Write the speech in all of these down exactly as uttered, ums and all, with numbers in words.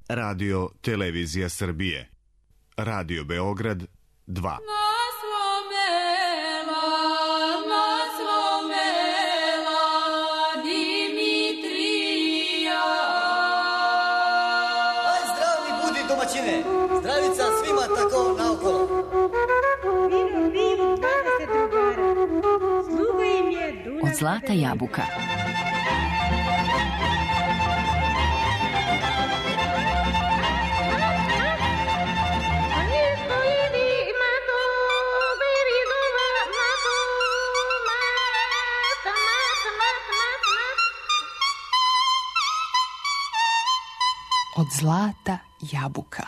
Radio Televizija Srbije. Radio Beograd dva. Zdravica svima tako naokolo. Vidim, vidim, kada se drugara. Sluga im je Dunav. Od zlata jabuka. Od zlata jabuka.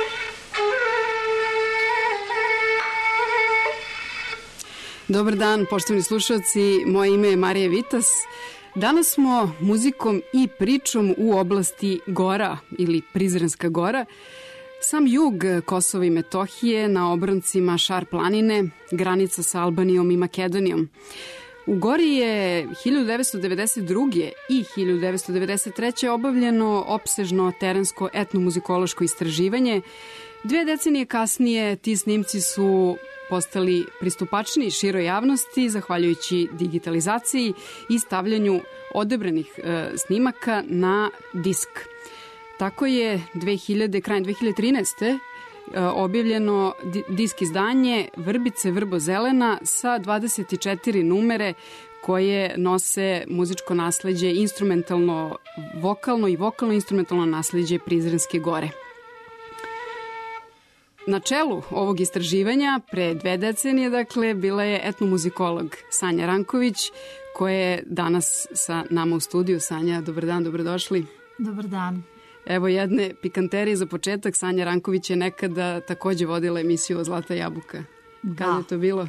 Dobar dan, poštovani slušalci, moje ime je Marija Vitas. Danas smo muzikom i pričom u oblasti Gora ili Prizrenska Gora. Sam jug Kosova i Metohije na obroncima Šar planine, granica sa Albanijom i Makedonijom. U Gori je hiljadu devetsto devedeset druge. i hiljadu devetsto devedeset treće. obavljeno opsežno terensko etnomuzikološko istraživanje. Dve decenije kasnije ti snimci su postali pristupačniji široj javnosti zahvaljujući digitalizaciji i stavljanju odebranih e, snimaka na disk. Tako je dve hiljade, krajem dve hiljade trinaeste. objavljeno disk izdanje Vrbice vrbo zelena sa dvadeset četiri numere koje nose muzičko nasleđe, instrumentalno vokalno i vokalno instrumentalno nasleđe Prizrenske Gore. Na čelu ovog istraživanja pre dve decenije, dakle, bila je etnomuzikolog Sanja Ranković, koja je danas sa nama u studiju. Sanja, dobar dan, dobrodošli. Dobar dan. Evo jedne pikanterije za početak. Sanja Ranković je nekada takođe vodila emisiju Zlata jabuka. Da. Kada je to bilo?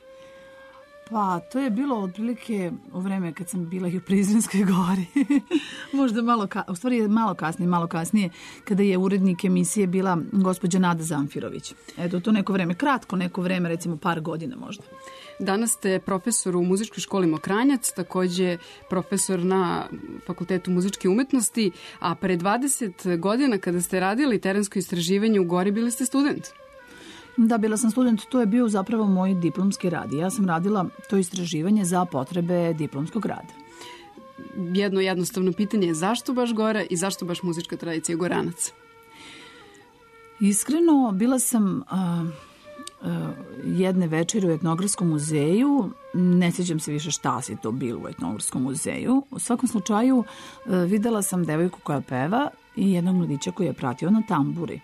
Pa, to je bilo otprilike u vreme kad sam bila i u Prizrenskoj Gori. Možda malo, ka, u stvari malo kasnije, malo kasnije, kada je urednik emisije bila gospođa Nada Zamfirović. Eto, to neko vreme, kratko neko vreme, recimo par godina možda. Danas ste profesor u muzičkoj školi Mokranjac, takođe profesor na Fakultetu muzičke umetnosti, a pre dvadeset godina kada ste radili terensko istraživanje u Gori, bili ste student. Da, bila sam student, to je bio zapravo moj diplomski rad. Ja sam radila to istraživanje za potrebe diplomskog rada. Jedno jednostavno pitanje je zašto baš Gora i zašto baš muzička tradicija Goranaca? Iskreno, bila sam a, a, jedne večeri u Etnografskom muzeju. Ne sjećam se više šta si to bilo u Etnografskom muzeju. U svakom slučaju a, videla sam devojku koja peva i jednog mladića koji je pratio na tamburi.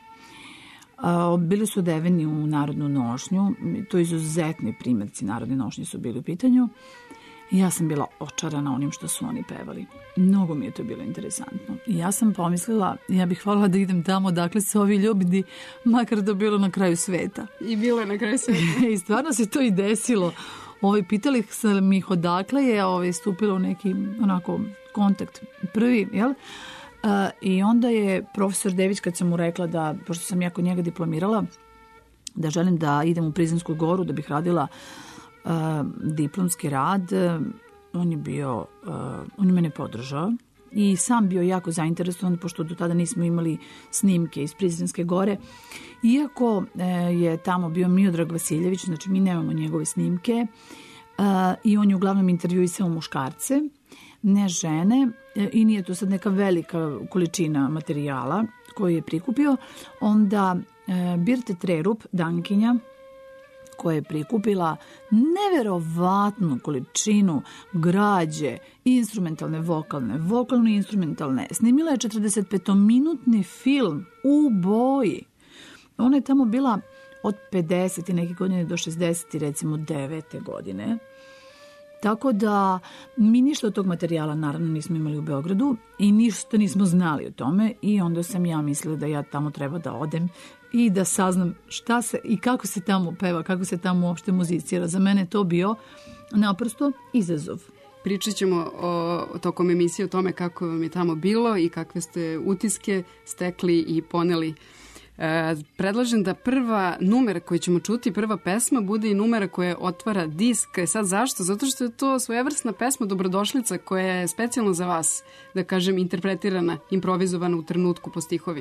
Bili su odeveni u narodnu nošnju, to izuzetni primjerci narodne nošnje su bili u pitanju. Ja sam bila očarana onim što su oni pevali. Mnogo mi je to bilo interesantno. I ja sam pomislila, ja bih voljela da idem tamo dakle se ovi ljubidi, makar da bilo na kraju sveta. I bilo je na kraju sveta. I stvarno se to i desilo. Ovaj, pitali sam ih odakle je ovaj, stupilo u neki onako kontakt prvi, jel? Uh, I onda je profesor Dević, kad sam mu rekla da, pošto sam ja kod njega diplomirala, da želim da idem u Prizrensku Goru, da bih radila uh, diplomski rad, uh, on je bio, uh, on je mene podržao i sam bio jako zainteresovan, pošto do tada nismo imali snimke iz Prizrenske Gore. Iako uh, je tamo bio Miodrag Vasiljević, znači mi nemamo njegove snimke, uh, i on je uglavnom intervjuisao muškarce, ne žene, i nije to sad neka velika količina materijala koju je prikupio, onda e, Birte Trerup, dankinja, koja je prikupila neverovatnu količinu građe, instrumentalne, vokalne, vokalno instrumentalne. Snimila je četrdesetpetominutni film u boji. Ona je tamo bila od pedeset i neke godine do šezdeset recimo devete godine. Tako da mi ništa od tog materijala naravno nismo imali u Beogradu i ništa nismo znali o tome i onda sam ja mislila da ja tamo treba da odem i da saznam šta se i kako se tamo peva, kako se tamo uopšte muzicira. Za mene je to bio naprosto izazov. Pričat ćemo o, tokom emisije o tome kako vam je tamo bilo i kakve ste utiske stekli i poneli. E, predlažem da prva numera koju ćemo čuti, prva pesma, bude i numera koja otvara disk. Sad zašto? Zato što je to svojevrsna pesma Dobrodošlica koja je specijalno za vas, da kažem, interpretirana, improvizovana u trenutku po stihovima.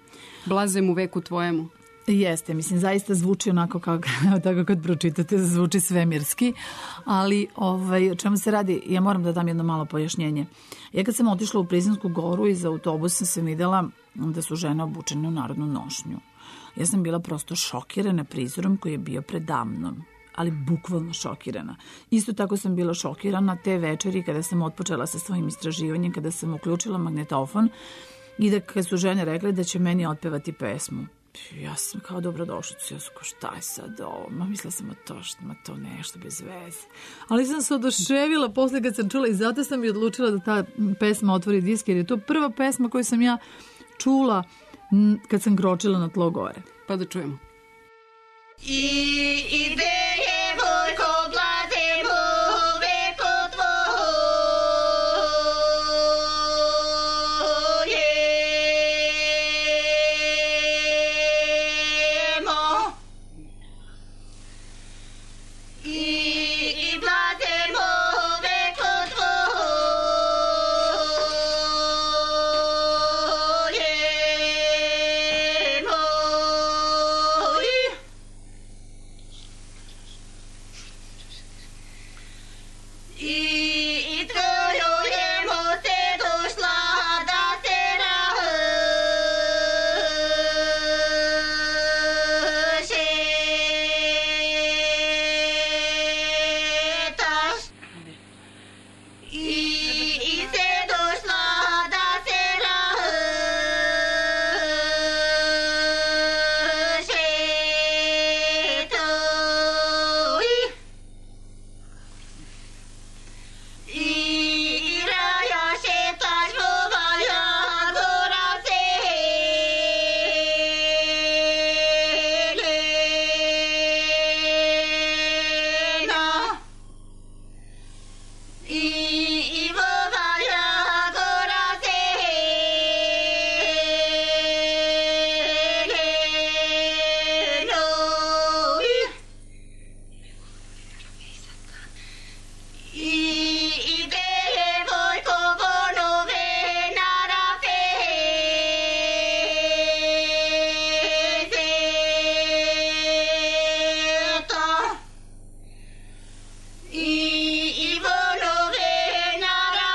Blazem u veku tvojemu. Jeste, mislim, zaista zvuči onako kako, tako kad pročitate, zvuči svemirski, ali ovaj, o čemu se radi, ja moram da dam jedno malo pojašnjenje. Ja kad sam otišla u Prizinsku goru, iz autobusa sam videla da su žene obučene u narodnu nošnju. Ja sam bila prosto šokirana prizorom koji je bio predamnom, ali bukvalno šokirana. Isto tako sam bila šokirana te večeri kada sam otpočela sa svojim istraživanjem, kada sam uključila magnetofon i da kad su žene rekle da će meni otpevati pesmu. Ja sam kao dobrodošlicu, ja sam kao šta je sad ovo, ma mislila sam o to, što, ma to nešto bez veze. Ali sam se oduševila posle kad sam čula i zato sam i odlučila da ta pesma otvori disk, jer je to prva pesma koju sam ja čula kad sam kročila na tlo gore. Pa da čujemo. I ideje vojko blazemo veko tvojemo. I blazemo veko I trojujemo se došla da se rašetaš. I se došla da se rašetaš. I raja šetaš vovalja gora zelena. I vovalja gora zelena. I ideje vojko vonove na rafezeta. I vonove na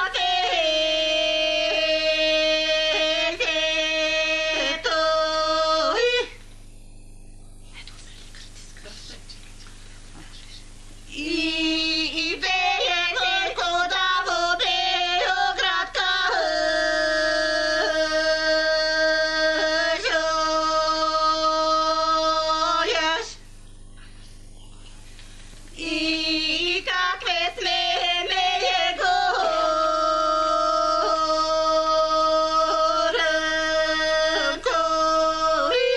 rafezeta. I ideje vojko da vo Beograd kažeš. I kakve smeme je gorankovi.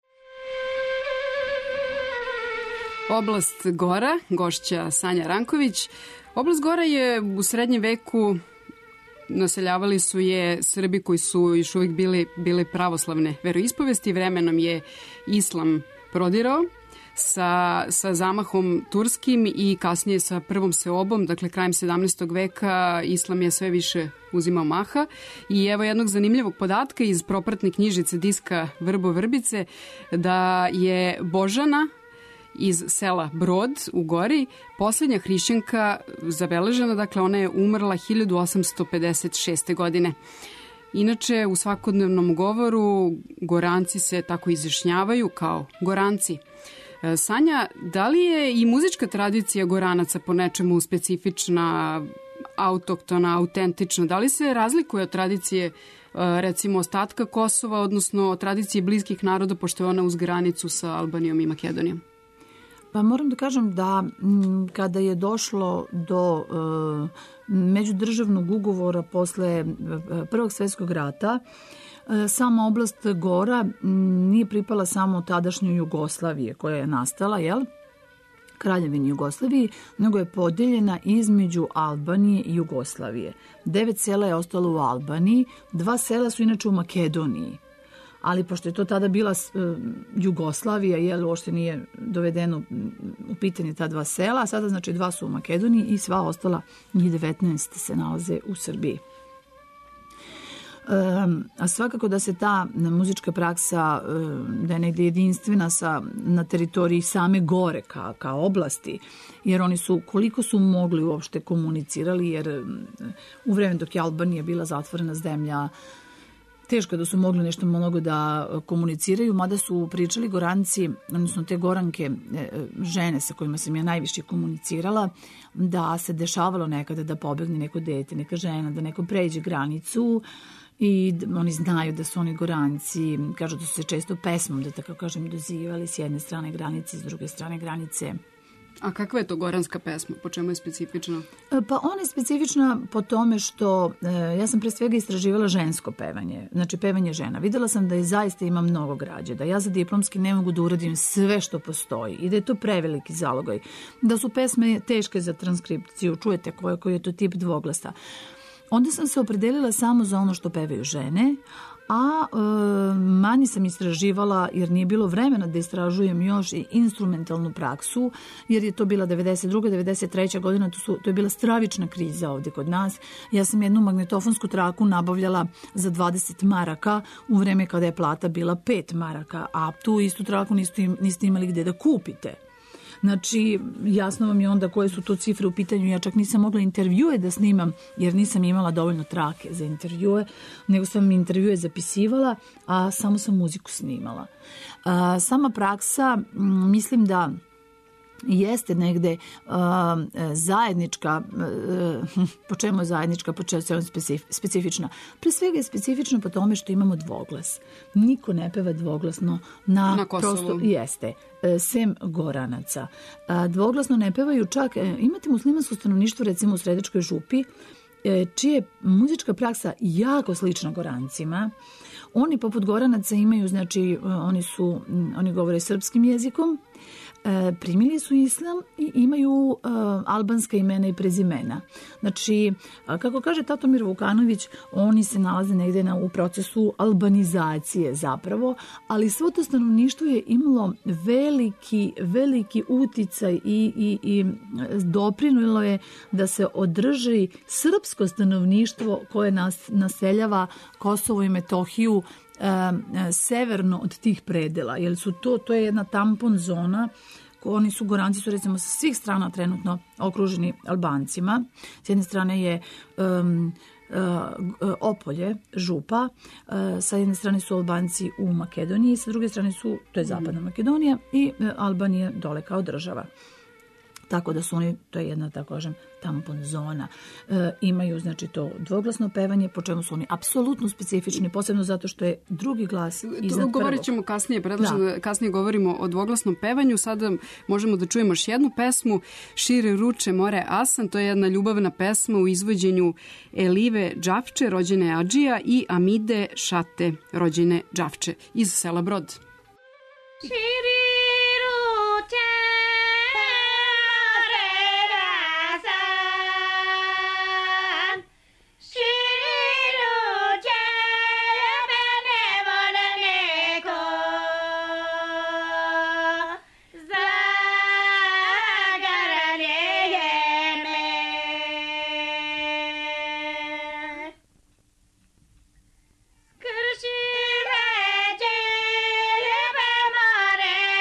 Oblast Gora, gošća Sanja Ranković. Oblast Gora je u srednjem veku, naseljavali su je Srbi koji su još uvijek bili, bili pravoslavne veroispovesti. Vremenom je islam prodirao sa, sa zamahom turskim i kasnije sa prvom seobom, dakle krajem sedamnaestog veka islam je sve više uzimao maha. I evo jednog zanimljivog podatka iz propratne knjižice diska Vrbo Vrbice, da je Božana iz sela Brod u Gori posljednja hrišćanka zabeležena, dakle ona je umrla hiljadu osamsto pedeset šeste. godine. Inače, u svakodnevnom govoru Goranci se tako izjašnjavaju kao Goranci. Sanja, da li je i muzička tradicija Goranaca po nečemu specifična, autoktona, autentična? Da li se razlikuje od tradicije recimo ostatka Kosova, odnosno od tradicije bliskih naroda, pošto je ona uz granicu sa Albanijom i Makedonijom? Pa moram da kažem da m, kada je došlo do e, međudržavnog ugovora posle e, Prvog svjetskog rata, e, sama oblast Gora m, nije pripala samo tadašnjoj Jugoslavije koja je nastala, jel? Kraljevini Jugoslaviji, nego je podeljena između Albanije i Jugoslavije. Devet sela je ostalo u Albaniji, dva sela su inače u Makedoniji. Ali pošto je to tada bila uh, Jugoslavija, jel, uopšte nije dovedeno u pitanje ta dva sela, a sada znači dva su u Makedoniji i sva ostala, njih devetnaest se nalaze u Srbiji. a svakako da se ta muzička praksa da je negdje jedinstvena sa, na teritoriji same gore ka, ka oblasti, jer oni su, koliko su mogli uopšte komunicirali, jer u vreme dok je Albanija bila zatvorena zemlja, teško da su mogli nešto mnogo da komuniciraju, mada su pričali Goranci, odnosno te Goranke, žene sa kojima sam ja najviše komunicirala, da se dešavalo nekada da pobegne neko dete, neka žena, da neko pređe granicu i oni znaju da su oni Goranci, kažu da su se često pesmom, da tako kažem, dozivali s jedne strane granice, s druge strane granice. A kakva je to goranska pesma? Po čemu je specifična? Pa ona je specifična po tome što e, ja sam pre svega istraživala žensko pevanje, znači pevanje žena. Videla sam da je zaista ima mnogo građe, da ja za diplomski ne mogu da uradim sve što postoji i da je to preveliki zalogaj, da su pesme teške za transkripciju, čujete koji, koji je to tip dvoglasa. Onda sam se opredelila samo za ono što pevaju žene, a e, manje sam istraživala jer nije bilo vremena da istražujem još i instrumentalnu praksu, jer je to bila devedeset druga devedeset treća godina, to, su, to je bila stravična kriza ovdje kod nas. Ja sam jednu magnetofonsku traku nabavljala za dvadeset maraka u vreme kada je plata bila pet maraka, a tu istu traku niste, niste imali gde da kupite. Znači, jasno vam je onda koje su to cifre u pitanju. Ja čak nisam mogla intervjue da snimam, jer nisam imala dovoljno trake za intervjue, nego sam intervjue zapisivala, a samo sam muziku snimala. A, sama praksa, m, mislim da jeste negde uh, zajednička, uh, po čemu je zajednička, po čemu je specif, specifična. Pre svega je specifično po tome što imamo dvoglas. Niko ne peva dvoglasno na, na Kosovu. Prosto, jeste, sem Goranaca. Uh, dvoglasno ne pevaju čak, uh, imate muslimansko stanovništvo recimo u Sredičkoj župi, uh, čije je muzička praksa jako slična Gorancima. Oni poput Goranaca imaju, znači, uh, oni su, um, oni govore srpskim jezikom, E, primili su islam i imaju e, albanska imena i prezimena. Znači, kako kaže Tatomir Vukanović, oni se nalaze negde na, u procesu albanizacije zapravo, ali svo to stanovništvo je imalo veliki, veliki uticaj i, i, i doprinilo je da se održi srpsko stanovništvo koje nas, naseljava Kosovo i Metohiju severno od tih predela, jer su to, to je jedna tampon zona. Oni su, Goranci su recimo sa svih strana trenutno okruženi Albancima. S jedne strane je um, uh, Opolje, Župa, uh, sa jedne strane su Albanci u Makedoniji, sa druge strane su, to je zapadna Makedonija i uh, Albanija dole kao država. Tako da su oni, to je jedna, tako kažem, tampon zona. E, imaju, znači, to dvoglasno pevanje, po čemu su oni apsolutno specifični, posebno zato što je drugi glas iznad prvog. Govorit ćemo kasnije, predlažem da. da kasnije govorimo o dvoglasnom pevanju. Sada možemo da čujemo još jednu pesmu, Šire ruče more asan, to je jedna ljubavna pesma u izvođenju Elive Džafče, rođene Adžija, i Amide Šate, rođene Džafče, iz sela Brod. Širi ruče Krši ređe, jebe mare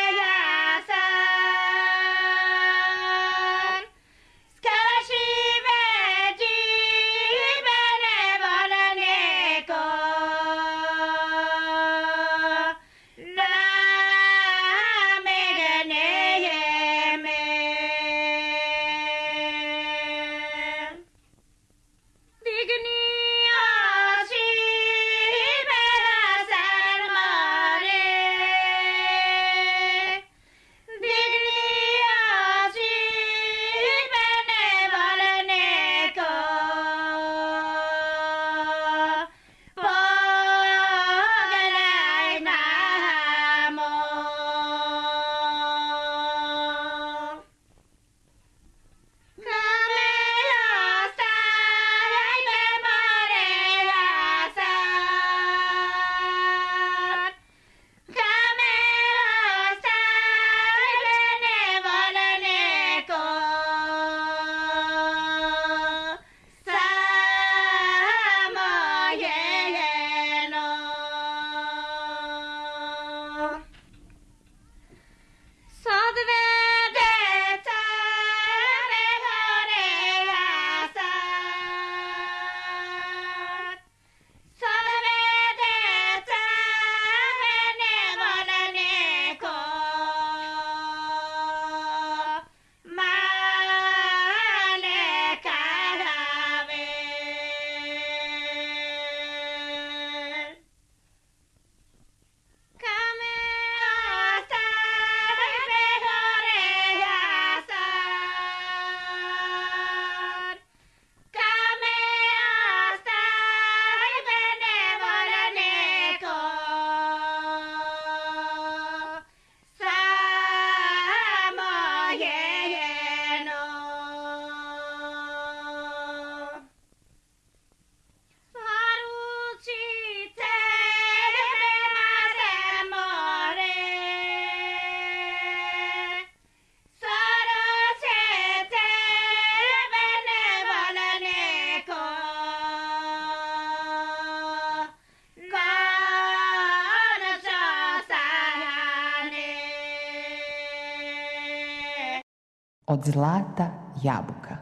Sad vedete me gore jasat, sad vedete mene voleneko, male karave. Kame ostaje gore jasat, kame ostaje mene voleneko, samo je jedno. Poručite prema se more, soroćete mene voleneko, konačno sanjane. Od zlata jabuka.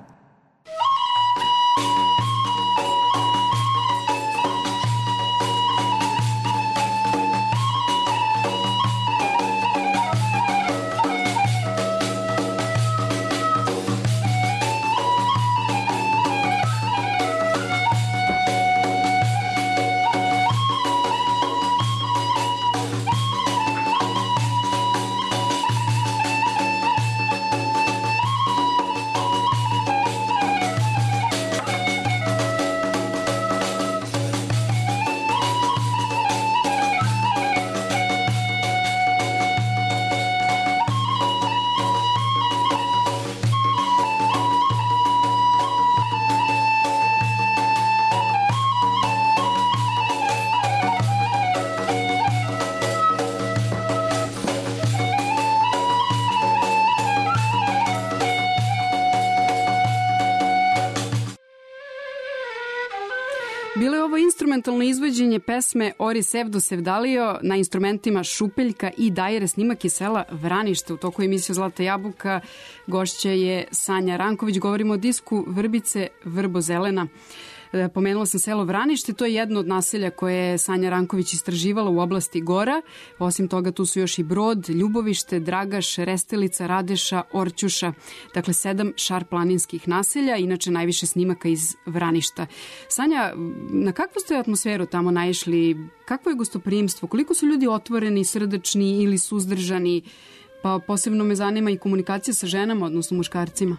Bilo je ovo instrumentalno izvođenje pesme Ori Sevdo Sevdalio na instrumentima šupeljka i dajere. Snimak je sela Vranište. U toku emisije Zlata jabuka gošća je Sanja Ranković. Govorimo o disku Vrbice Vrbo zelena. Pomenula sam selo Vranište, to je jedno od naselja koje je Sanja Ranković istraživala u oblasti Gora. Osim toga tu su još i Brod, Ljubovište, Dragaš, Restelica, Radeša, Orćuša. Dakle, sedam šarplaninskih naselja, inače najviše snimaka iz Vraništa. Sanja, na kakvu ste atmosferu tamo naišli? Kakvo je gostoprimstvo? Koliko su ljudi otvoreni, srdačni ili suzdržani? Pa posebno me zanima i komunikacija sa ženama, odnosno muškarcima.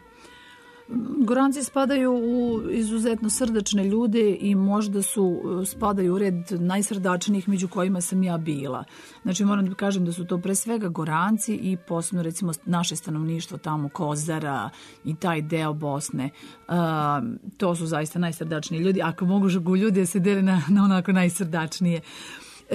Goranci spadaju u izuzetno srdačne ljude i možda su spadaju u red najsrdačnijih među kojima sam ja bila. Znači moram da kažem da su to pre svega Goranci i posebno recimo naše stanovništvo tamo Kozara i taj deo Bosne. Uh, to su zaista najsrdačniji ljudi. Ako mogu žagu ljudi se dele na, na onako najsrdačnije. Uh,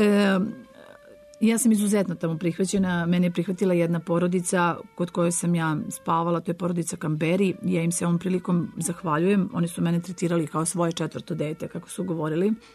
Ja sam izuzetno tamo prihvaćena. Mene je prihvatila jedna porodica kod koje sam ja spavala, to je porodica Kamberi. Ja im se ovom prilikom zahvaljujem. Oni su mene tretirali kao svoje četvrto dete, kako su govorili. Uh,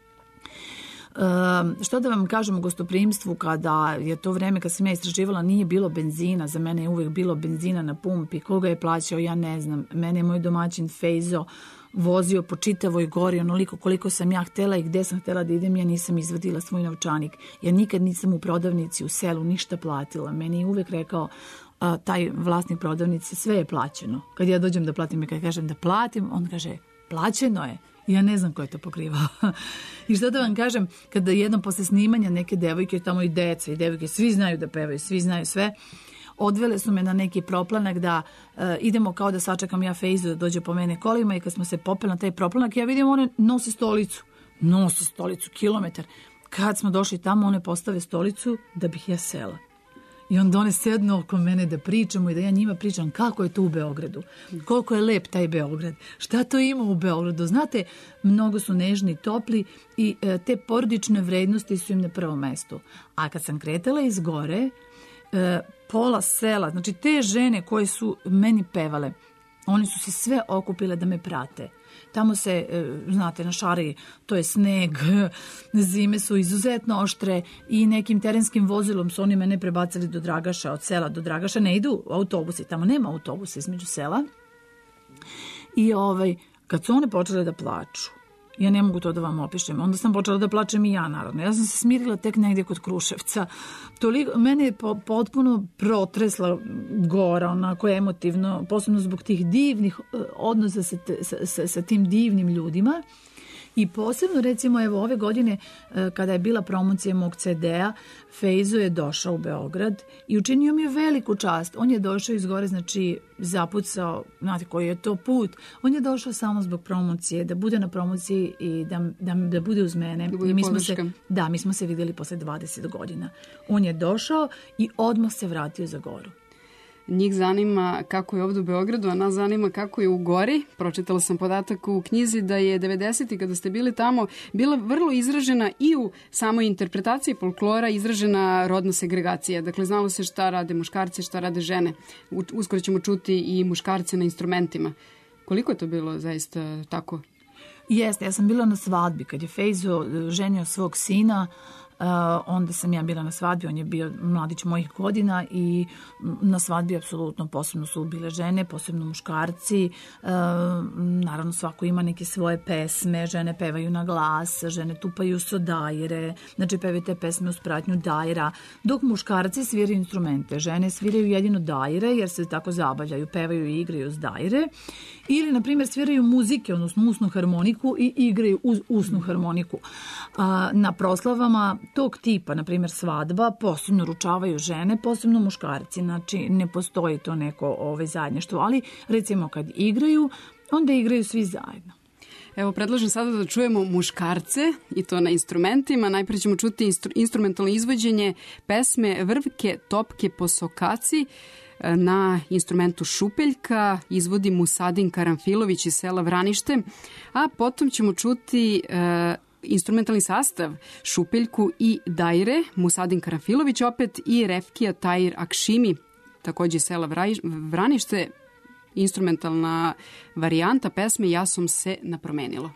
što da vam kažem o gostoprimstvu, kada je to vreme kad sam ja istraživala nije bilo benzina, za mene je uvek bilo benzina na pumpi, koga je plaćao ja ne znam, mene je moj domaćin Fejzo vozio po čitavoj Gori onoliko koliko sam ja htela i gde sam htela da idem, ja nisam izvadila svoj novčanik, ja nikad nisam u prodavnici u selu ništa platila, meni je uvek rekao a, taj vlasnik prodavnice sve je plaćeno, kad ja dođem da platim i kad kažem da platim, on kaže plaćeno je. Ja ne znam ko je to pokrivao. I što da vam kažem, kada jednom posle snimanja neke devojke, tamo i deca i devojke, svi znaju da pevaju, svi znaju sve, odvele su me na neki proplanak da uh, idemo kao da sačekam ja Fejzu da dođe po mene kolima i kad smo se popeli na taj proplanak, ja vidim one nose stolicu. Nose stolicu, kilometar. Kad smo došli tamo, one postave stolicu da bih ja sela. I onda one sednu oko mene da pričamo i da ja njima pričam kako je to u Beogradu. Koliko je lep taj Beograd. Šta to ima u Beogradu. Znate, mnogo su nežni, topli i e, te porodične vrednosti su im na prvom mestu. A kad sam kretala iz Gore, e, pola sela, znači te žene koje su meni pevale, one su se sve okupile da me prate. Tamo se, znate, na Šari to je sneg, zime su izuzetno oštre i nekim terenskim vozilom su oni mene prebacili do Dragaša, od sela do Dragaša. Ne idu autobusi, tamo nema autobusa između sela. I ovaj, kad su one počele da plaču, ja ne mogu to da vam opišem. Onda sam počela da plačem i ja, naravno. Ja sam se smirila tek negdje kod Kruševca. Toliko, mene je po, potpuno protresla Gora, onako emotivno, posebno zbog tih divnih odnosa sa, sa, sa, sa tim divnim ljudima. I posebno, recimo, evo ove godine, kada je bila promocija mog ce de-a, Fejzo je došao u Beograd i učinio mi je veliku čast. On je došao iz Gore, znači zapucao, znate koji je to put. On je došao samo zbog promocije, da bude na promociji i da, da, da bude uz mene. Da bude I mi smo podrška. se, da, mi smo se vidjeli posle dvadeset godina. On je došao i odmah se vratio za Goru. Njih zanima kako je ovdje u Beogradu, a nas zanima kako je u Gori. Pročitala sam podatak u knjizi da je devedesetih kada ste bili tamo bila vrlo izražena i u samoj interpretaciji folklora izražena rodna segregacija. Dakle, znalo se šta rade muškarci, šta rade žene. Uskoro ćemo čuti i muškarce na instrumentima. Koliko je to bilo zaista tako? Jeste, ja sam bila na svadbi kad je Fejzo ženio svog sina. Uh, onda sam ja bila na svadbi, on je bio mladić mojih godina i na svadbi apsolutno posebno su bile žene, posebno muškarci. Uh, naravno svako ima neke svoje pesme, žene pevaju na glas, žene tupaju so dajre, znači pevaju te pesme uz pratnju dajra, dok muškarci sviraju instrumente. Žene sviraju jedino dajre jer se tako zabavljaju, pevaju i igraju uz dajre. Ili, na primjer, sviraju muzike, odnosno usnu harmoniku i igraju uz usnu harmoniku. Uh, na proslavama tog tipa, na primjer svadba, posebno ručavaju žene, posebno muškarci, znači ne postoji to neko ovaj, zajedništvo, ali recimo kad igraju, onda igraju svi zajedno. Evo, predlažem sada da čujemo muškarce i to na instrumentima. Najprije ćemo čuti instru- instrumentalno izvođenje pesme Vrvke Topke po Sokaci na instrumentu šupeljka, izvodi Musadin Karanfilović iz sela Vranište, a potom ćemo čuti e, instrumentalni sastav šupeljku i dajre, Musadin Karanfilović opet i Refkija Tahir Akšimi, također iz sela Vranište, instrumentalna varijanta pesme Ja sam se napromenilo.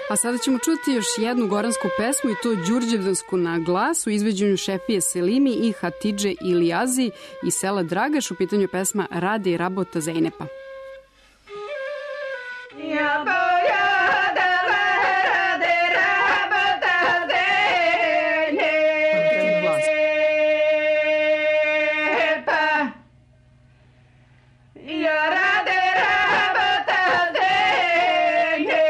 A sada ćemo čuti još jednu goransku pesmu i to đurđevdansku na glas u izveđenju Šefije Selimi i Hatidže Ilijazi iz sela Dragaš. U pitanju je pesma Rade i Rabota Zejnepa. Ja boja da rade rabota Zejnepa. Ja rade rabota Zejnepa.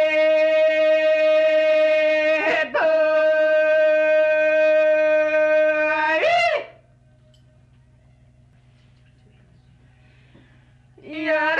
Ja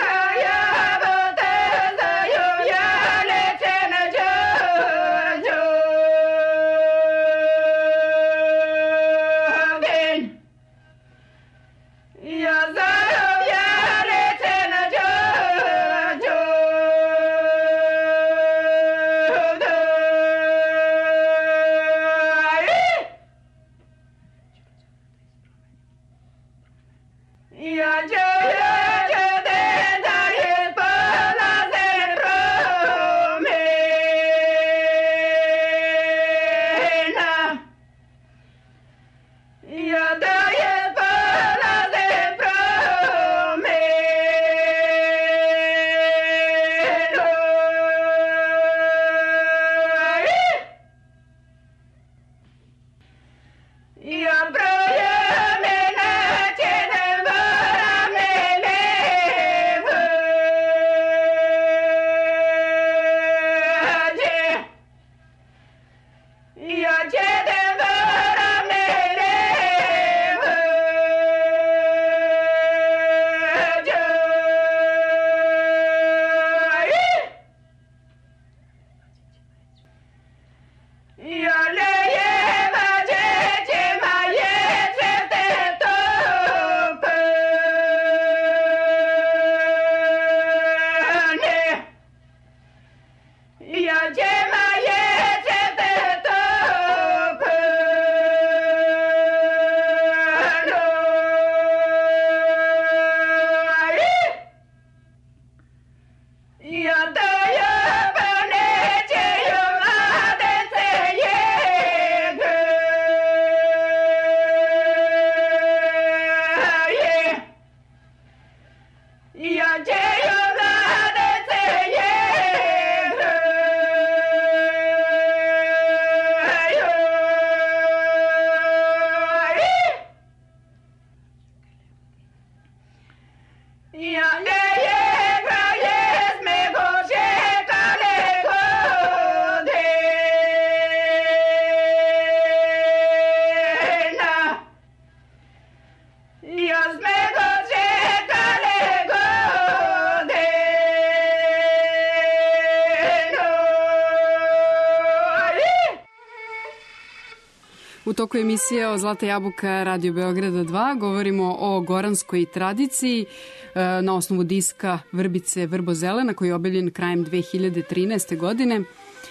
U toku emisije o Zlata jabuka Radio Beograda dva govorimo o goranskoj tradiciji na osnovu diska Vrbice Vrbozelena koji je objavljen krajem dve hiljade trinaeste. godine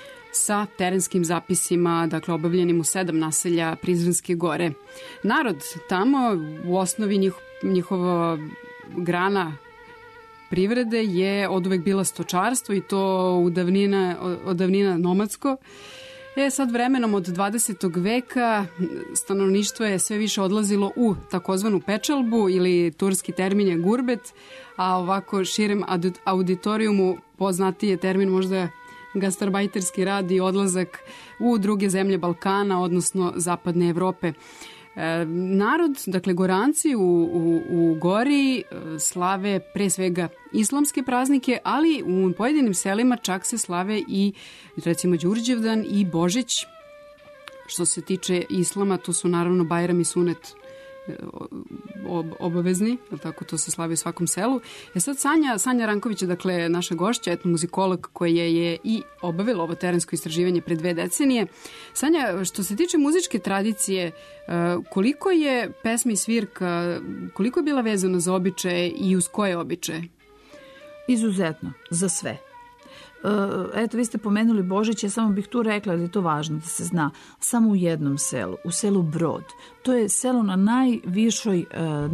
sa terenskim zapisima, dakle obavljenim u sedam naselja Prizrenske gore. Narod tamo, u osnovi njih, njihova grana privrede je od uvek bila stočarstvo i to u davnina, od davnina nomadsko. E sad vremenom od dvadesetog veka stanovništvo je sve više odlazilo u takozvanu pečalbu ili turski termin je gurbet, a ovako širem auditorijumu poznatiji je termin možda gastarbajterski rad i odlazak u druge zemlje Balkana, odnosno zapadne Evrope. E, narod, dakle Goranci u, u, u Gori slave pre svega islamske praznike, ali u pojedinim selima čak se slave i recimo Đurđevdan i Božić. Što se tiče islama, tu su naravno Bajram i Sunet obavezni, tako to se slavi u svakom selu. E sad Sanja, Sanja Ranković je dakle naša gošća, etnomuzikolog koja je i obavila ovo terensko istraživanje pre dve decenije. Sanja, što se tiče muzičke tradicije, koliko je pesma i svirka, koliko je bila vezana za običaje i uz koje običaje? Izuzetno, za sve. Eto, vi ste pomenuli Božić, ja samo bih tu rekla da je to važno da se zna, samo u jednom selu, u selu Brod. To je selo na najvišoj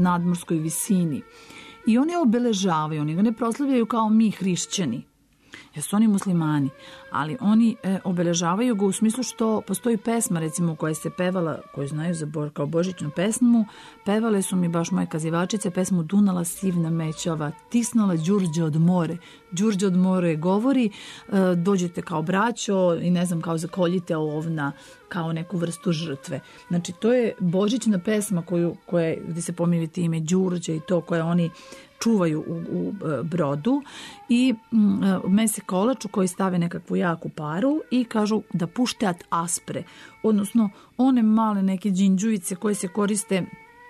nadmorskoj visini i oni obeležavaju, oni ga ne proslavljaju kao mi hrišćani, jer su oni muslimani, ali oni e, obeležavaju ga u smislu što postoji pesma, recimo, koja se pevala, koju znaju za bo, kao božićnu pesmu, pevale su mi baš moje kazivačice pesmu Dunala sivna mećava, tisnala Đurđe od more. Đurđe od more govori, e, dođete kao braćo i ne znam, kao zakoljite ovna, kao neku vrstu žrtve. Znači, to je božićna pesma koju, koja, gdje se pominjete ime Đurđe i to koje oni čuvaju u, u brodu i mm, mese kolač u koji stave nekakvu jaku paru i kažu da pušteat aspre, odnosno one male neke đinđujice koje se koriste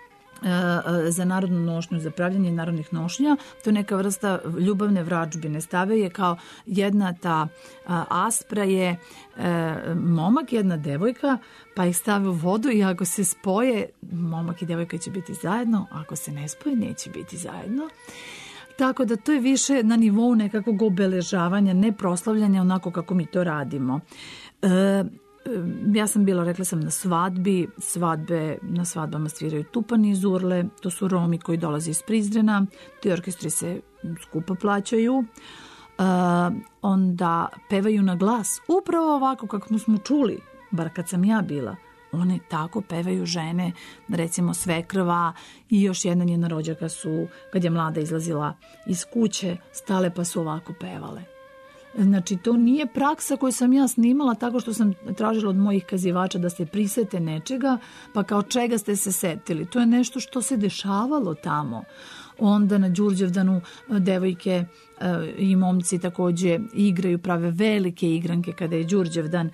za narodnu nošnju, za pravljanje narodnih nošnja. To je neka vrsta ljubavne vračbine. Stave je kao jedna ta aspra je momak, jedna devojka, pa ih stave u vodu i ako se spoje, momak i devojka će biti zajedno, ako se ne spoje, neće biti zajedno. Tako da to je više na nivou nekakvog obeležavanja, ne proslavljanja onako kako mi to radimo. E, Ja sam bila, rekla sam, na svadbi. Svadbe, na svadbama sviraju Tupani iz Urle. To su Romi koji dolaze iz Prizrena. Ti orkestri se skupo plaćaju. Uh, onda pevaju na glas. Upravo ovako kako smo čuli, bar kad sam ja bila. One tako pevaju žene, recimo svekrva i još jedna njena rođaka su, kad je mlada izlazila iz kuće, stale pa su ovako pevale. Znači, to nije praksa koju sam ja snimala tako što sam tražila od mojih kazivača da se prisete nečega, pa kao čega ste se setili. To je nešto što se dešavalo tamo. Onda na Đurđevdanu devojke i momci također igraju, prave velike igranke kada je Đurđevdan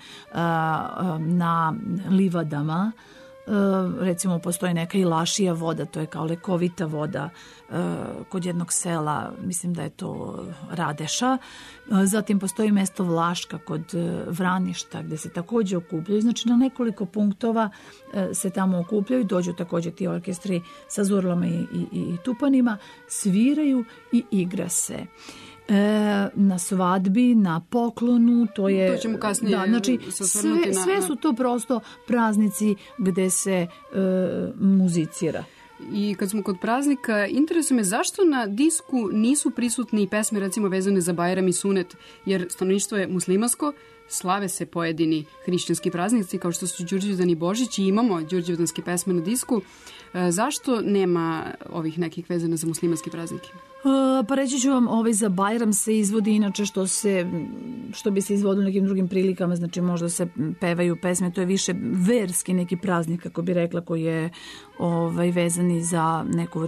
na livadama. Recimo, postoji neka i lašija voda, to je kao lekovita voda kod jednog sela, mislim da je to Radeša. Zatim postoji mesto Vlaška kod Vraništa gdje se također okupljaju. Znači, na nekoliko punktova se tamo okupljaju, dođu također ti orkestri sa zurlama i, i, i tupanima, sviraju i igra se. E, na svadbi, na poklonu, to je... To ćemo kasnije da, znači, sve, sve su to prosto praznici gde se e, muzicira. I kad smo kod praznika, interesuje me zašto na disku nisu prisutni pesme recimo vezane za Bajram i Sunet, jer stanovništvo je muslimansko, slave se pojedini hrišćanski praznici kao što su Đurđevdan i Božić i imamo đurđevdanske pesme na disku. E, zašto nema ovih nekih vezana za muslimanske praznike? Uh, pa reći ću vam, ovaj za Bajram se izvodi inače što se, što bi se izvodilo nekim drugim prilikama, znači možda se pevaju pesme, to je više verski neki praznik, kako bi rekla, koji je ovaj, vezani za neku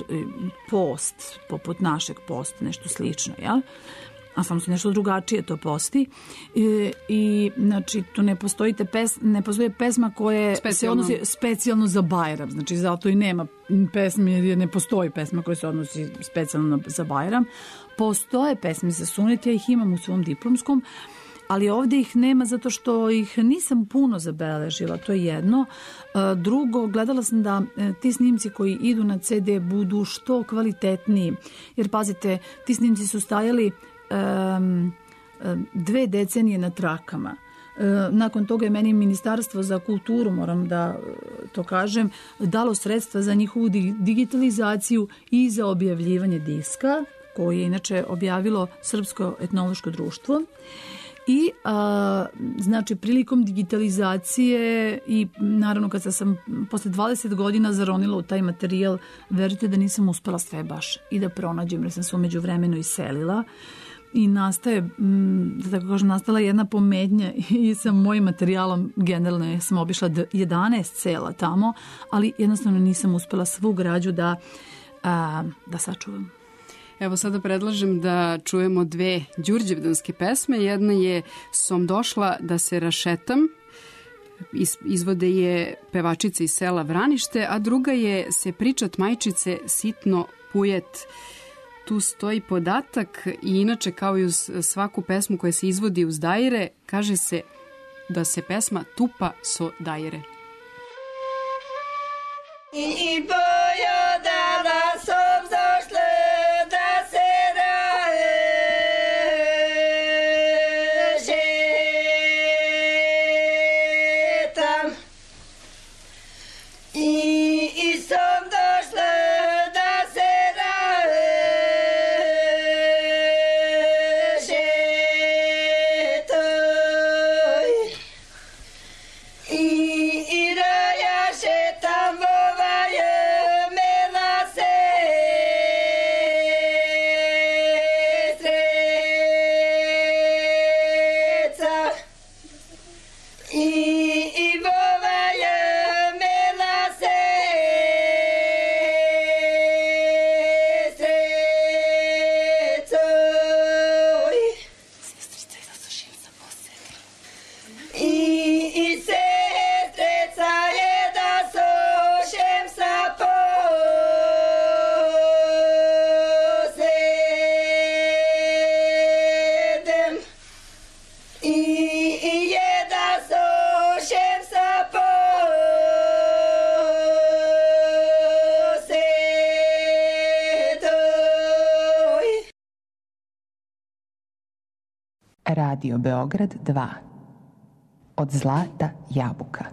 post, poput našeg posta, nešto slično, jel? A samo se nešto drugačije to posti. I, i znači, tu ne postoji, pes, ne postoji pesma koja se odnosi specijalno za Bajram. Znači, zato i nema pesme, jer ne postoji pesma koja se odnosi specijalno za Bajram. Postoje pesme za Sunet, ja ih imam u svom diplomskom, ali ovdje ih nema zato što ih nisam puno zabeležila, to je jedno. Drugo, gledala sam da ti snimci koji idu na ce de budu što kvalitetniji. Jer, pazite, ti snimci su stajali Um, dve decenije na trakama. Uh, nakon toga je meni Ministarstvo za kulturu, moram da to kažem, dalo sredstva za njihovu digitalizaciju i za objavljivanje diska, koje je inače objavilo Srpsko etnološko društvo. I a, znači prilikom digitalizacije i naravno kad sam posle dvadeset godina zaronila u taj materijal, verujte da nisam uspela sve baš i da pronađem, jer sam se u međuvremenu iselila. I nastaje, da tako kažem, nastala jedna pomednja i sa mojim materijalom, generalno ja sam obišla jedanaest sela tamo, ali jednostavno nisam uspela svu građu da, a, da sačuvam. Evo sada predlažem da čujemo dve đurđevdanske pesme. Jedna je Som došla da se rašetam, izvode je pevačica iz sela Vranište, a druga je Se pričat majčice sitno pujet. Tu stoji podatak i inače kao i uz svaku pesmu koja se izvodi uz dajre, kaže se da se pesma tupa so dajre. I boja dana som došle da se rašetam. I, i som došle da se rašetam. Radio Beograd dva. Od zlata jabuka.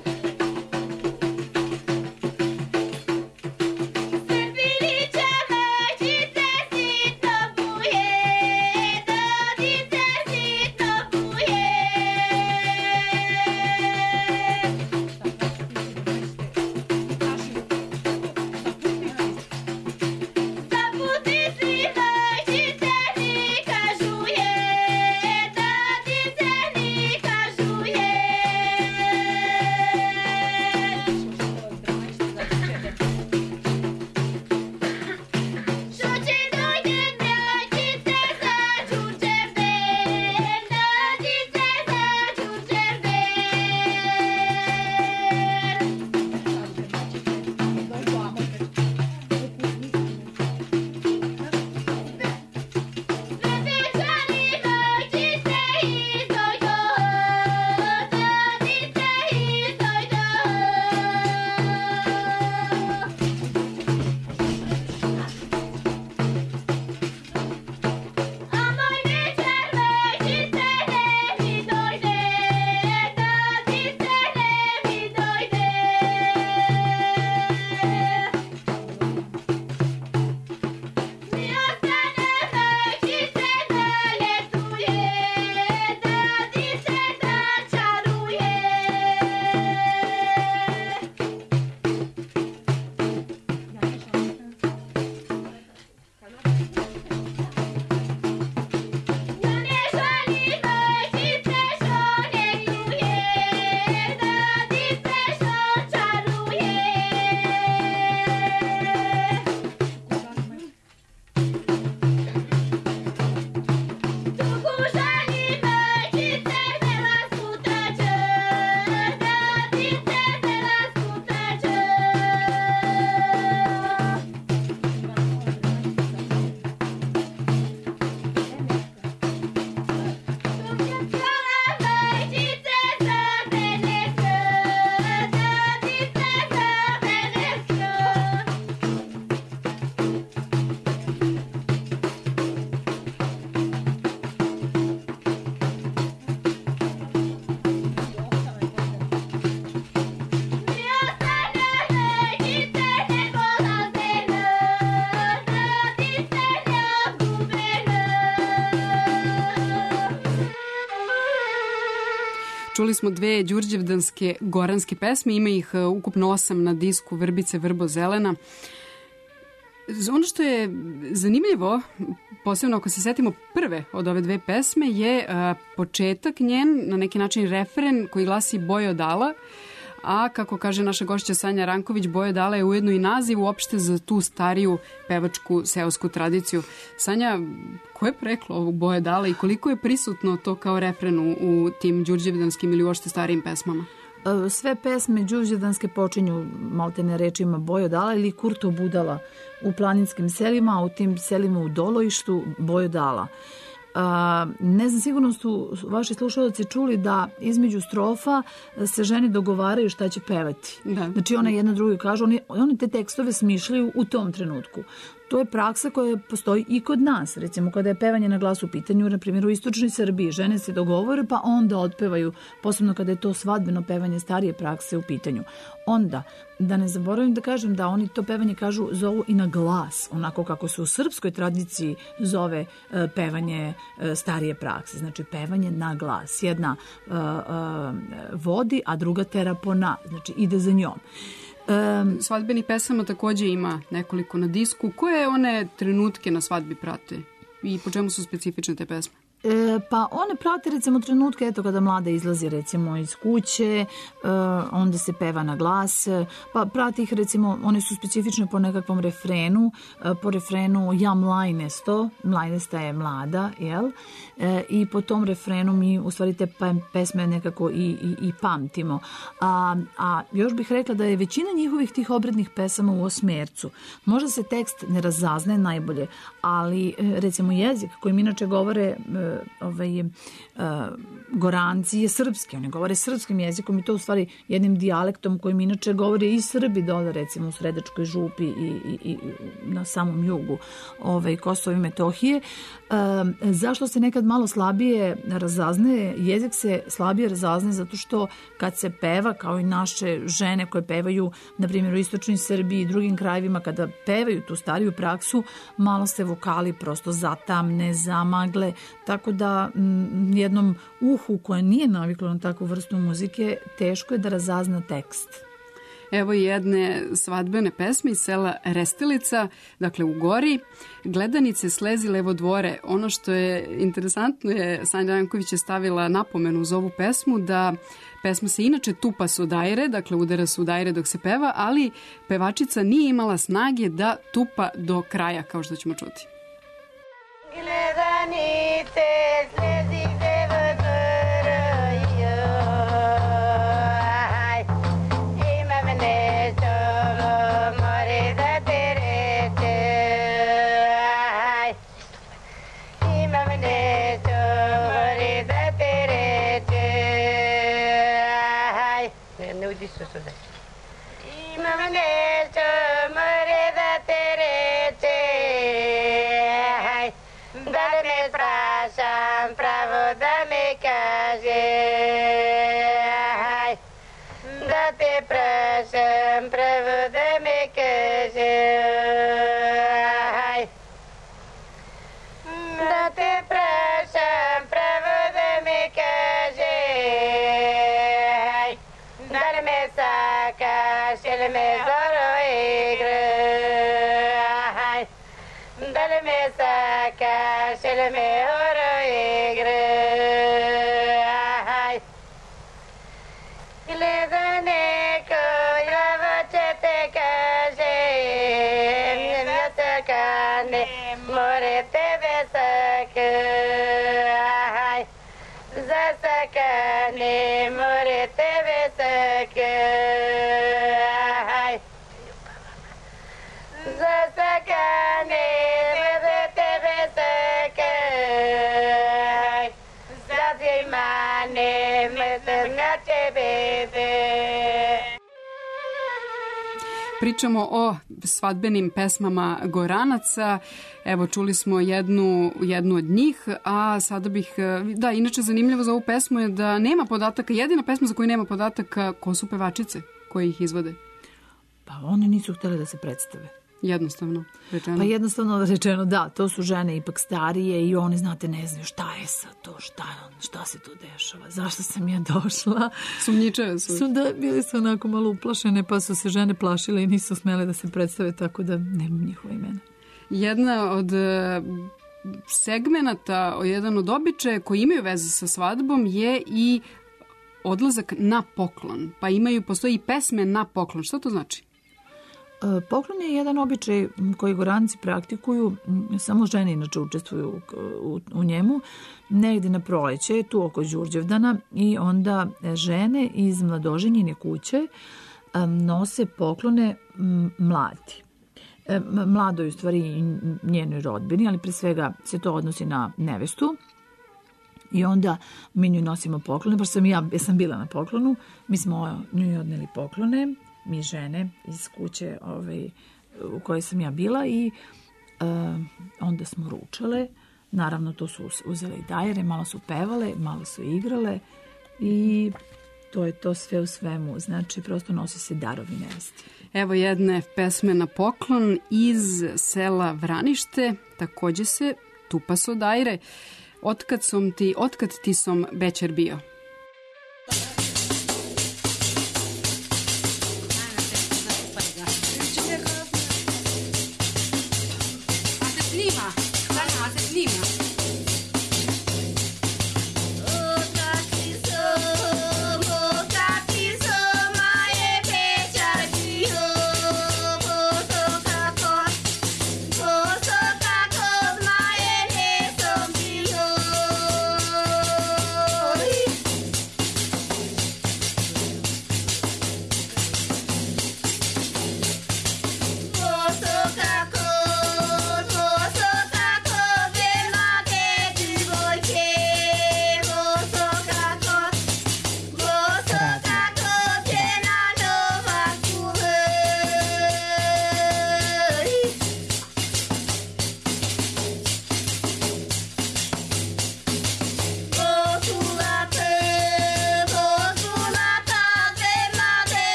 Čuli smo dve đurđevdanske goranske pesme, ima ih ukupno osam na disku Vrbice vrbo zelena. Ono što je zanimljivo, posebno ako se setimo prve od ove dve pesme, je a, početak njen, na neki način referen koji glasi Bojo dala, a kako kaže naša gošća Sanja Ranković, Bojo dala je ujedno i naziv uopšte za tu stariju pevačku seosku tradiciju. Sanja, ko je preklo ovog Bojo dala i koliko je prisutno to kao refren u, u tim đurđevdanskim ili uopšte starijim pesmama? Sve pesme đurđevdanske počinju maltene rečima Bojo dala ili Kurto budala u planinskim selima, a u tim selima u Doloištu Bojo dala. Uh, ne znam, sigurno su vaši slušalci čuli da između strofa se žene dogovaraju šta će pevati. Da. Znači one jedna drugi kažu, oni, oni te tekstove smišljaju u tom trenutku. To je praksa koja postoji i kod nas. Recimo, kada je pevanje na glas u pitanju, na primjer u istočnoj Srbiji, žene se dogovore pa onda otpevaju, posebno kada je to svadbeno pevanje starije prakse u pitanju. Onda, da ne zaboravim da kažem da oni to pevanje kažu, zovu i na glas, onako kako se u srpskoj tradiciji zove e, pevanje e, starije prakse. Znači, pevanje na glas. Jedna e, e, vodi, a druga tera po na. Znači, ide za njom. Um, Svadbenih pesama takođe ima nekoliko na disku. Koje one trenutke na svadbi prate i po čemu su specifične te pesme? E, pa one prate recimo trenutke, eto kada mlada izlazi recimo iz kuće, e, onda se peva na glas, pa prati ih recimo, one su specifične po nekakvom refrenu, e, po refrenu ja mlajnesto, mlajnesta je mlada, jel? E, i po tom refrenu mi u stvari te pesme nekako i, i, i pamtimo. A, a još bih rekla da je većina njihovih tih obrednih pesama u osmercu. Možda se tekst ne razaznaje najbolje, ali recimo jezik kojim inače govore ovaj, uh, Goranci je srpski, oni govore srpskim jezikom i to u stvari jednim dijalektom kojim inače govore i Srbi dole, recimo u Sredačkoj župi i, i, i na samom jugu ovaj, Kosova i Metohije. Uh, zašto se nekad malo slabije razaznaje? Jezik se slabije razaznaje zato što kad se peva, kao i naše žene koje pevaju, na primjer u istočnoj Srbiji i drugim krajevima, kada pevaju tu stariju praksu, malo se vokali prosto zatamne, zamagle, tako da m, jednom uhu koje nije naviklo na takvu vrstu muzike, teško je da razazna tekst. Evo jedne svadbene pesme iz sela Restilica, dakle u Gori. Gledanice slezile vo dvore. Ono što je interesantno je, Sanja Janković je stavila napomenu uz ovu pesmu da pesma se inače tupa su dajre, dakle udara su dajre dok se peva, ali pevačica nije imala snage da tupa do kraja, kao što ćemo čuti. Gledanice slezile vo dvore, imam nešto more da te reče, da me sprašam pravo da me kaže, da te prašam pravo da me kaže, da te prašam pravo da me kaže. Da me sakaš ili me zoro igre, da me sakaš ili me horo igre, ili da neko javo će te kaže, mjasakane more tebe sake, zasakane more tebe sake, zasakane more tebe sake, zazimane mere na tebe de. Pričamo o svadbenim pesmama Goranaca. Evo, čuli smo jednu, jednu od njih, a sada bih... Da, inače zanimljivo za ovu pesmu je da nema podataka, jedina pesma za koju nema podataka ko su pevačice koje ih izvode. Pa one nisu htjele da se predstave. Jednostavno rečeno. Pa jednostavno rečeno, da, to su žene ipak starije i one, znate, ne znaju šta je sad to, šta, šta se tu dešava, zašto sam ja došla. Sumnjičeve su. su da, bili su onako malo uplašene, pa su se žene plašile i nisu smele da se predstave, tako da nemam njihova imena. Jedna od segmenata, jedan od običaja koji imaju veze sa svadbom je i odlazak na poklon. Pa imaju, postoji i pesme na poklon. Što to znači? Poklon je jedan običaj koji Goranci praktikuju, samo žene inače učestvuju u, u njemu, negdje na proleće, tu oko Đurđevdana, i onda žene iz mladoženjine kuće nose poklone mladi. Mladoj u stvari njenoj rodbini, ali pre svega se to odnosi na nevestu. I onda mi nju nosimo poklone, baš sam ja, ja sam bila na poklonu, mi smo nju odneli poklone, mi žene iz kuće ovaj, u kojoj sam ja bila, i uh, onda smo ručale. Naravno, to su uzele i dajere, malo su pevale, malo su igrale i to je to sve u svemu. Znači, prosto nosi se darovi nevesti. Evo jedne pesme na poklon iz sela Vranište, takođe se tupa so dajre. Otkad som ti, otkad ti som bečer bio. Bye.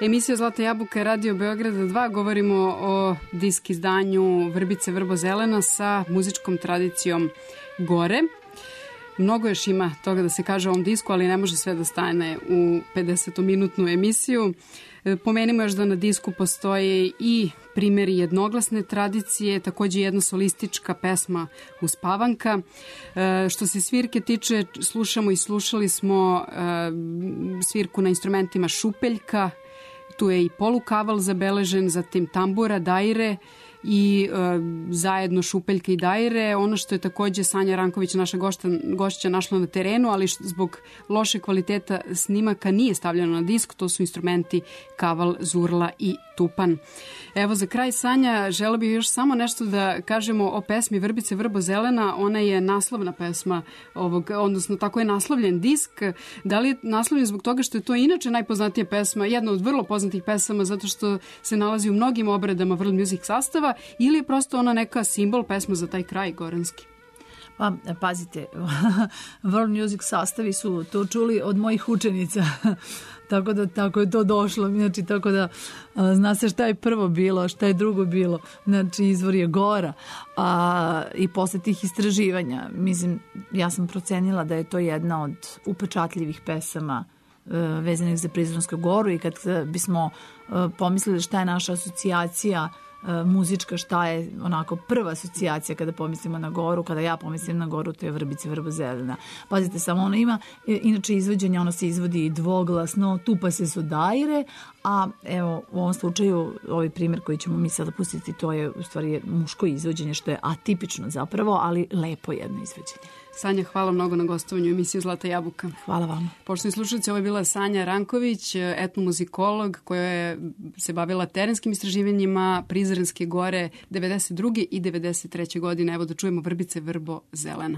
Emisija Zlata jabuka Radio Beograda dva. Govorimo o disk izdanju Vrbice vrbo zelena sa muzičkom tradicijom gore. Mnogo još ima toga da se kaže o ovom disku, ali ne može sve da stane u pedesetominutnu emisiju. Pomenimo još da na disku postoje i primjeri jednoglasne tradicije, takođe jedna solistička pesma Uspavanka. E, što se svirke tiče, slušamo i slušali smo e, svirku na instrumentima šupeljka, tu je i polukaval zabeležen, zatim tambura, daire i e, zajedno šupeljke i daire. Ono što je takođe Sanja Ranković, naša gošta, gošća, našla na terenu, ali što, zbog loše kvaliteta snimaka nije stavljeno na disk, to su instrumenti kaval, zurla i tupan. Evo za kraj, Sanja, žela bih još samo nešto da kažemo o pesmi Vrbice vrbo zelena. Ona je naslovna pesma ovog, odnosno tako je naslovljen disk. Da li je naslovljen zbog toga što je to inače najpoznatija pesma, jedna od vrlo poznatih pesama zato što se nalazi u mnogim obradama World Music sastava, ili je prosto ona neka simbol pesma za taj kraj goranski? Pa, pazite, World Music sastavi su to čuli od mojih učenica. Tako da tako je to došlo. Znači, tako da a, zna se šta je prvo bilo, šta je drugo bilo. Znači, izvor je Gora. A, I posle tih istraživanja, mislim, ja sam procenila da je to jedna od upečatljivih pesama a, vezanih za Prizrensku goru i kad a, bismo a, pomislili šta je naša asocijacija muzička, šta je onako prva asocijacija kada pomislimo na Goru, kada ja pomislim na Goru, to je Vrbice vrbo zelena. Pazite, samo ona ima, inače izvođenje, ona se izvodi dvoglasno, tupa se su daire, a evo u ovom slučaju, ovaj primjer koji ćemo mi sada pustiti, to je u stvari muško izvođenje, što je atipično zapravo, ali lepo jedno izvođenje. Sanja, hvala mnogo na gostovanju u emisiji Zlata jabuka. Hvala vam. Poštovani slušalci, ovo je bila Sanja Ranković, etnomuzikolog koja je se bavila terenskim istraživanjima Prizrenske gore devedeset druge i devedeset treće godine. Evo da čujemo Vrbice vrbo zelena.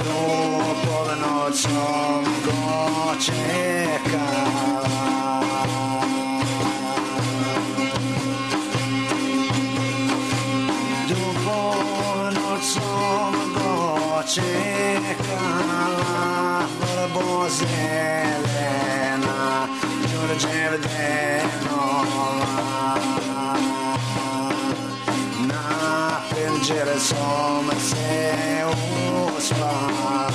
Noćom go čekala čekala, vrbo zelena, Đurđev denova. Na pinđere som se uspala.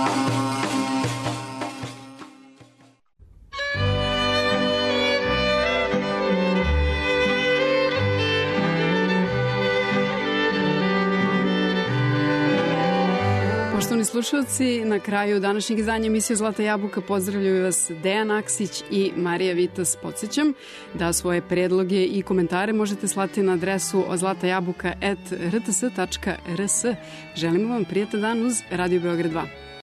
Poštovani slušalci, na kraju današnjeg izdanja emisije Zlata jabuka pozdravljaju vas Dejan Aksić i Marija Vitas. Podsjećam da svoje predloge i komentare možete slati na adresu zlatajabuka at r t s tačka r s. Želimo vam prijatan dan uz Radio Beograd dva.